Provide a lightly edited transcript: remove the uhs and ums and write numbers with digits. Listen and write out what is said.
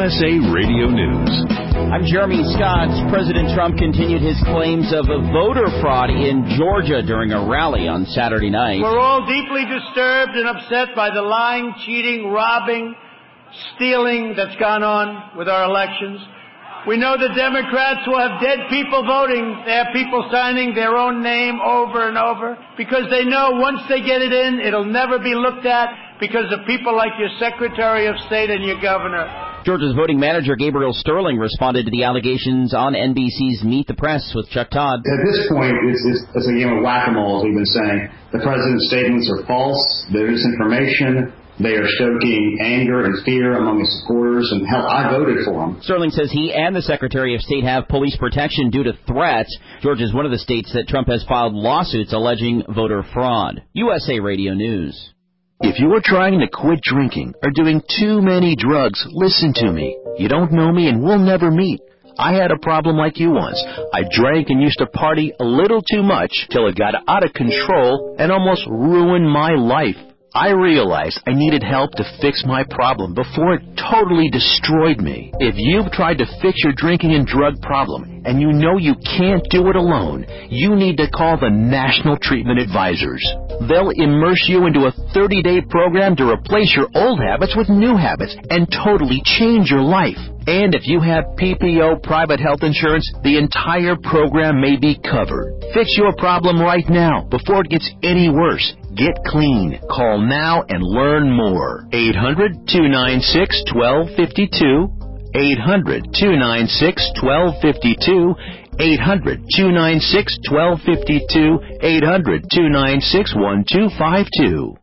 USA Radio News. I'm Jeremy Scott. President Trump continued his claims of a voter fraud in Georgia during a rally on Saturday night. We're all deeply disturbed and upset by the lying, cheating, robbing, stealing that's gone on with our elections. We know the Democrats will have dead people voting. They have people signing their own name over and over because they know once they get it in, it'll never be looked at because of people like your Secretary of State and your governor. Georgia's voting manager, Gabriel Sterling, responded to the allegations on NBC's Meet the Press with Chuck Todd. At this point, it's a game of whack-a-mole, as we've been saying. The president's statements are false. They're disinformation. They are stoking anger and fear among his supporters, and hell, I voted for him. Sterling says he and the Secretary of State have police protection due to threats. Georgia is one of the states that Trump has filed lawsuits alleging voter fraud. USA Radio News. If you are trying to quit drinking or doing too many drugs, listen to me. You don't know me and we'll never meet. I had a problem like you once. I drank and used to party a little too much till it got out of control and almost ruined my life. I realized I needed help to fix my problem before it totally destroyed me. If you've tried to fix your drinking and drug problem and you know you can't do it alone, you need to call the National Treatment Advisors. They'll immerse you into a 30-day program to replace your old habits with new habits and totally change your life. And if you have PPO private health insurance, the entire program may be covered. Fix your problem right now before it gets any worse. Get clean. Call now and learn more. 800-296-1252. 800-296-1252. 800-296-1252. 800-296-1252.